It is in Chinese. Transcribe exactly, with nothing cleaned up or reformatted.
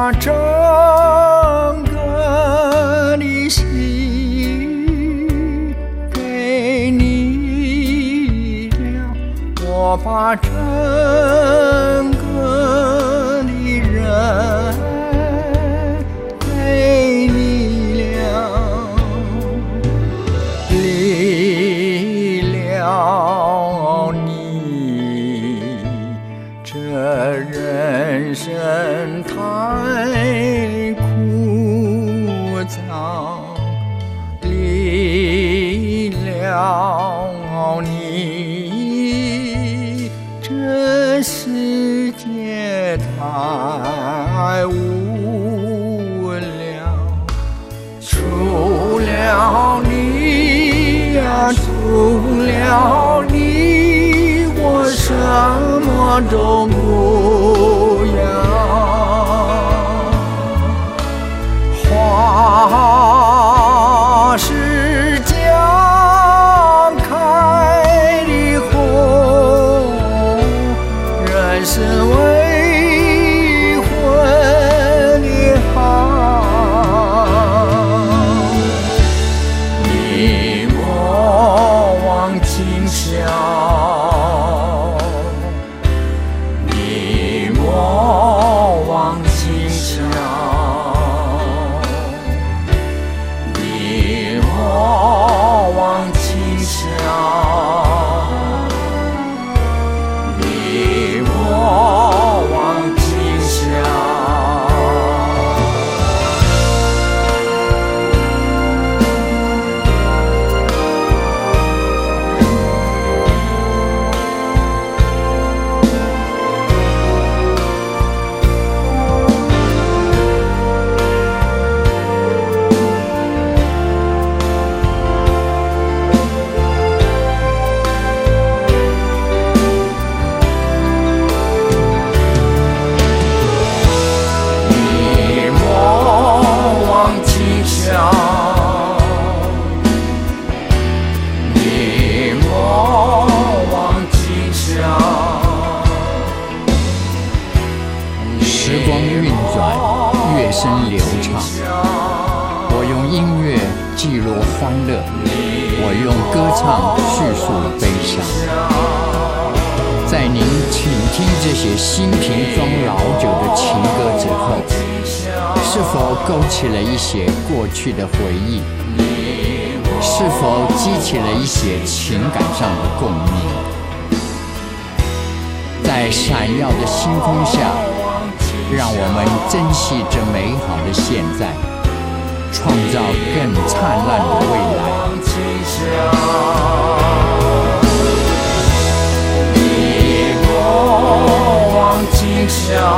把整个的心给你了，我把整个的人给你了，离了你，这人生太枯燥，离了你，这世界太无聊，除了你呀，除了你，我什么都不要。花是将开的红，人是未婚的好。你莫忘今宵，你莫忘今宵，你莫忘今宵，你莫忘今宵。 时光运转，乐声流畅。我用音乐记录欢乐，我用歌唱叙述悲伤。在您倾听这些新瓶装老酒的情歌之后，是否勾起了一些过去的回忆？是否激起了一些情感上的共鸣？在闪耀的星空下，让我们珍惜这美好的现在，创造更灿烂的未来。 你莫忘今宵。